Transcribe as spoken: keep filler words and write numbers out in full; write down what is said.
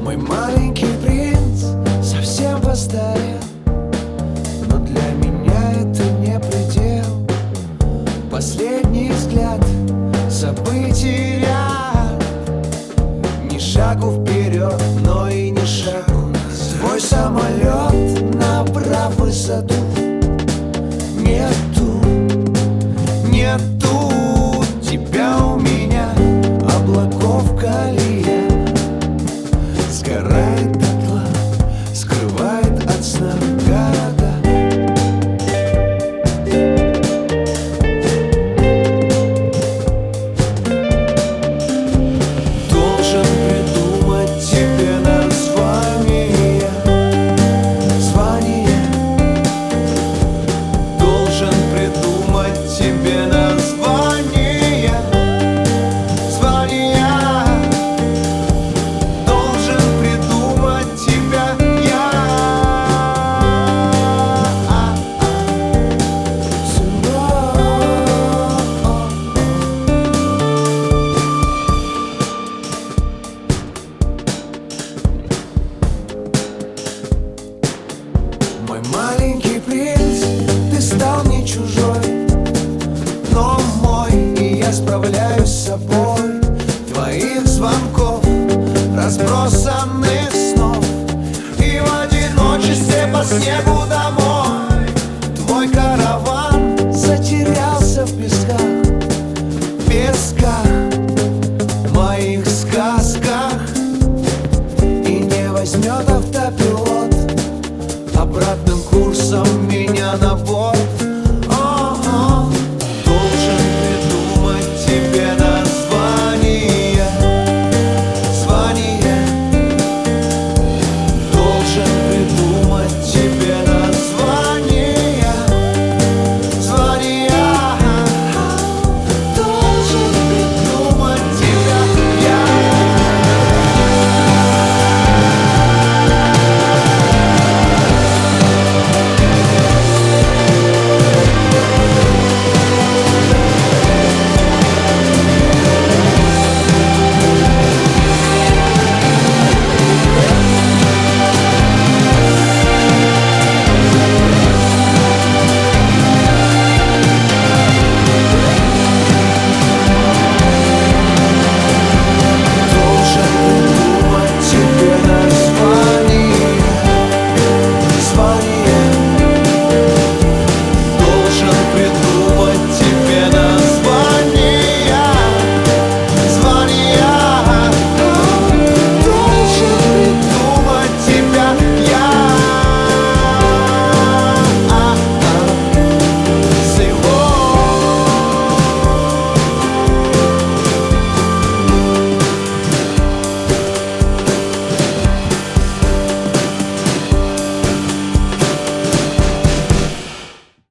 Мой маленький принц совсем постарел, но для меня это не предел. Последний взгляд событий ряд, ни шагу вперед, но и ни шагу назад. Свой самолет, набрав высоту, нету, нету тебя у меня. Облаков колея сгорает дотла, скрывает от сна города. Должен придумать тебе название, звание. Должен придумать тебе название, звание. Должен придумать тебя я. Мой маленький принц, ты стал не чужой, но мой, и я справляюсь с собой. Твоих звонков, разбросанных снов, и в одиночестве по снегу домой. Твой караван затерялся в песках, песках, моих сказках, и не возьмет автопилот обратным курсом меня на